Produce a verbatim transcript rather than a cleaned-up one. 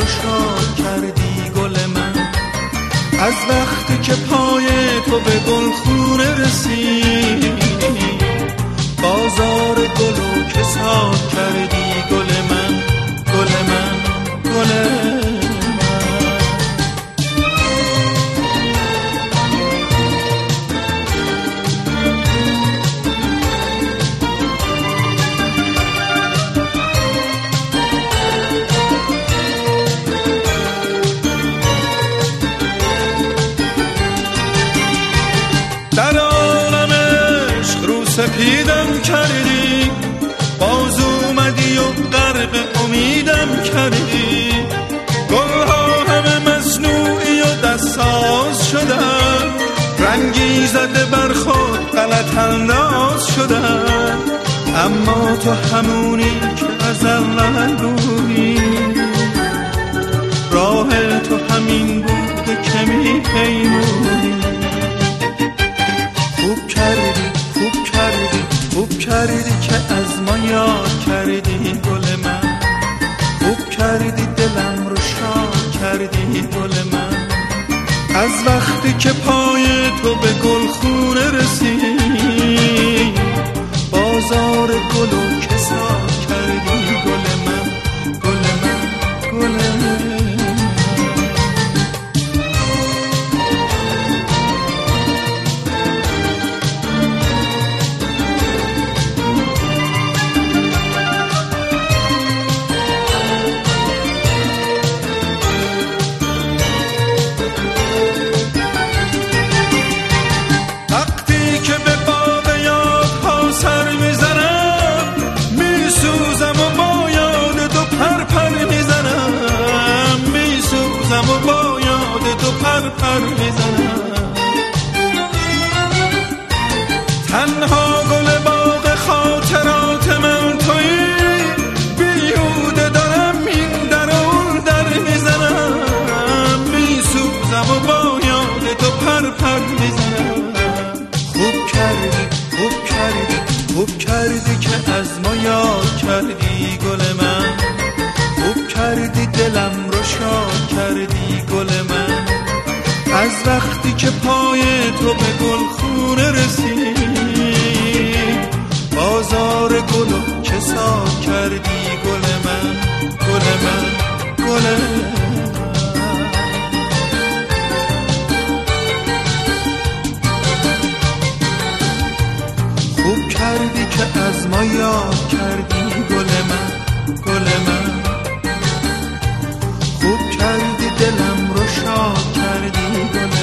شاد کردی گل من. از وقتی که پای تو به گلخونه رسید بازار گلو کساد کردی گل من، گل من، گل من. در عالم عشق رو سپیدم کردی، باز اومدی و غرق امیدم کردی. گلها همه مصنوعی و دستساز شدن، رنگی زده بر خود غلط انداز شدن. اما تو همونی که از اول بودی، راه تو همین بوده که میپیمودی. خوب کردی، خوب کردی، خوب کردی که از ما یاد کردی گل من. خوب کردی دلم رو شاد کردی گل من. از وقتی که پای تو به گلخونه رسید بازار گلو کساد کردی گل من، گل من، گل من. و با یاد تو پر پر میزنم. تنها گل باغ خاطرات من تویی، بیهوده دارم این در اون در میزنم. میسوزم و با یاد تو پر پر میزنم. خوب کردی، خوب کردی، خوب کردی که از ما یاد کردی گل من. خوب کردی دلم رو شاد کردی گل من. از وقتی که پای تو به گلخونه رسید بازار گلو کساد کردی گل من، گل من، گل من. خوب کردی که از ما یاد کردی گل من، گل من. خوب کردی دلم رو شاد کردی گل